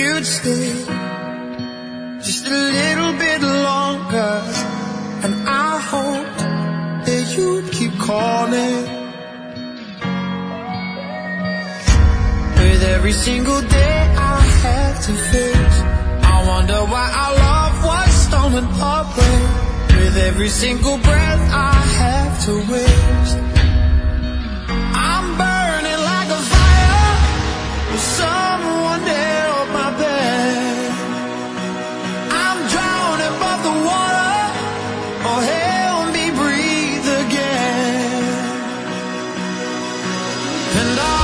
you'd stay just a little bit longer, and I hope that you'd keep calling. With every single day I have to face, I wonder why our love was stolen away. With every single breath I have to waste, I'm burning like a fire with someone near my bed. I'm drowning above the water, oh help me breathe again. And